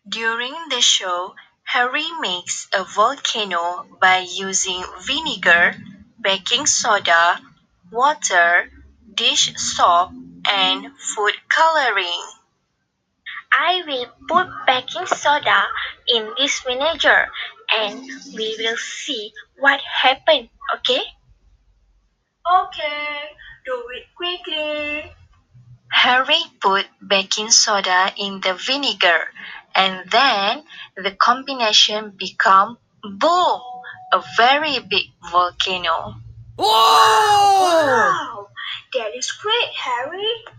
During the show, Harry makes a volcano by using vinegar, baking soda, water, dish soap, and food coloring. I will put baking soda in this vinegar and we will see what happens, okay? Okay, do it quickly. Harry put baking soda in the vinegar and then the combination became boom, a very big volcano. Whoa! Wow, that is great, Harry.